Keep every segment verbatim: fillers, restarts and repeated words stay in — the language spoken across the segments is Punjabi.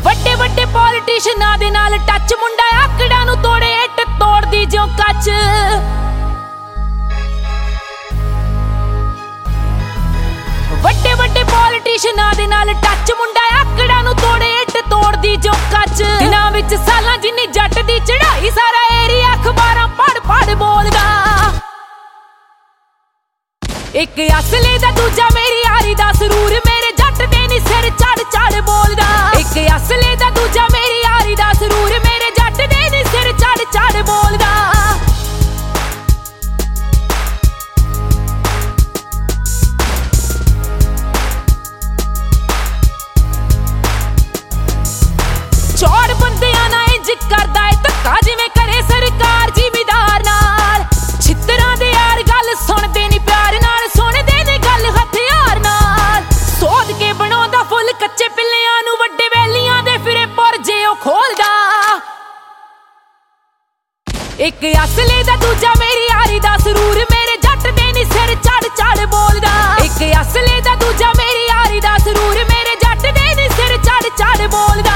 ਵੱਡੇ ਵੱਡੇ ਪੋਲੀਟੀਸ਼ੀਅਨਾਂ ਦੇ ਨਾਲ ਟੱਚ, ਮੁੰਡਾ ਆਕੜਾਂ ਨੂੰ ਤੋੜੇ ਇੱਟ ਤੋੜਦੀ ਜਿਉਂ ਕੱਚ। ਵੱਡੇ ਵੱਡੇ ਪੋਲੀਟੀਸ਼ੀਅਨਾਂ ਦੇ ਨਾਲ ਟੱਚ, ਮੁੰਡਾ ਆਕੜਾਂ ਨੂੰ ਤੋੜੇ ਇੱਟ ਤੋੜਦੀ ਜਿਉਂ ਕੱਚ। ਦਿਨਾਂ ਵਿੱਚ ਸਾਲਾਂ ਜਿੰਨੀ ਜੱਟ ਦੀ ਚੜਾਈ, ਸਾਰਾ ਏਰੀਆ ਅਖਬਾਰਾਂ ਪੜ ਪੜ ਬੋਲਦਾ। ਇੱਕ ਅਸਲੇ ਦਾ ਦੂਜਾ ਮੇਰੀ ਯਾਰੀ ਦਾ ਸਰੂਰ, ਮੇਰੇ ਜੱਟ ਦੇ ਨੀ ਸਿਰ ਚੜ ਚੜ ਬੋਲਦਾ। ਇੱਕ ਅਸਲੇ ਦਾ ਦੂਜਾ ਮੇਰੀ ਯਾਰੀ ਦਾ ਸਰੂਰ, ਮੇਰੇ ਜੱਟ ਦੇ ਨੀ ਸਿਰ ਚੜ ਚੜ ਬੋਲਦਾ। ਚੌੜ ਬੰਦਿਆਂ ਨਾਲ ਇੰਜ ਕਰਦਾ ਏ ਧੱਕਾ, ਜਿਵੇਂ ਕਰੇ ਸਰਕਾਰ ਜ਼ਿਮੀਦਾਰ ਨਾਲ। ਛਿੱਤਰਾਂ ਦੇ ਯਾਰ ਗੱਲ ਸੁਣਦੇ ਨੀ ਪਿਆਰ ਨਾਲ, ਸੁਣਦੇ ਨੇ ਗੱਲ ਹਥਿਆਰ ਨਾਲ। ਸੋਧ ਕੇ ਬਣਾਉਂਦਾ ਫੁੱਲ ਕੱਚੇ ਪਿੱਲਿਆਂ ਨੂੰ, ਵੱਡੇ ਵੈਲੀਆਂ ਦੇ ਫਿਰੇ ਪੁਰਜੇ ਉਹ ਖੋਲਦਾ। ਇੱਕ ਅਸਲੇ ਦਾ ਦੂਜਾ ਮੇਰੀ ਯਾਰੀ ਦਾ ਸਰੂਰ, ਮੇਰੇ ਜੱਟ ਦੇ ਨੀ ਸਿਰ ਚੜ ਚੜ ਬੋਲਦਾ। ਇੱਕ ਅਸਲੇ ਦਾ ਦੂਜਾ ਮੇਰੀ ਯਾਰੀ ਦਾ ਸਰੂਰ, ਮੇਰੇ ਜੱਟ ਦੇ ਨੀ ਸਿਰ ਚੜ ਚੜ ਬੋਲਦਾ।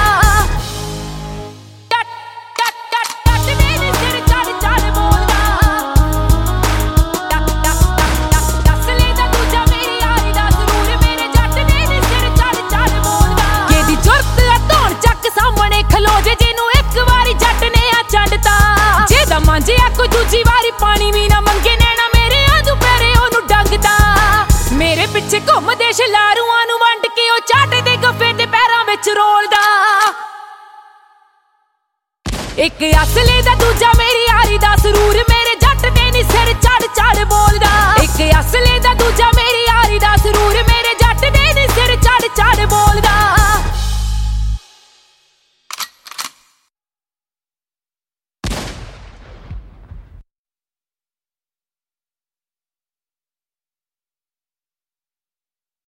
ਮਾਂਜਿਆ ਕੋਈ ਦੂਜੀ ਵਾਰੀ ਪਾਣੀ ਵੀ ਨਾ ਮੰਗੇ, ਨੈਣਾ ਮੇਰੇ ਆਂਦੂ ਪੈਰੇ ਉਹਨੂੰ ਡੰਗਦਾ। ਮੇਰੇ ਪਿੱਛੇ ਘੁੰਮਦੇ ਸ਼ਲਾਰੂਆਂ ਨੂੰ ਵੰਡ ਕੇ, ਉਹ ਚਾਟੇ ਦੇ ਗੱਫੇ ਤੇ ਪੈਰਾਂ ਵਿੱਚ ਰੋਲਦਾ। ਇੱਕ ਅਸਲੇ ਦਾ ਦੂਜਾ ਮੇਰੀ ਯਾਰੀ ਦਾ ਸਰੂਰ, ਮੇਰੇ ਜੱਟ ਦੇ ਨੀ ਸਿਰ ਚੜ ਚੜ ਬੋਲਦਾ।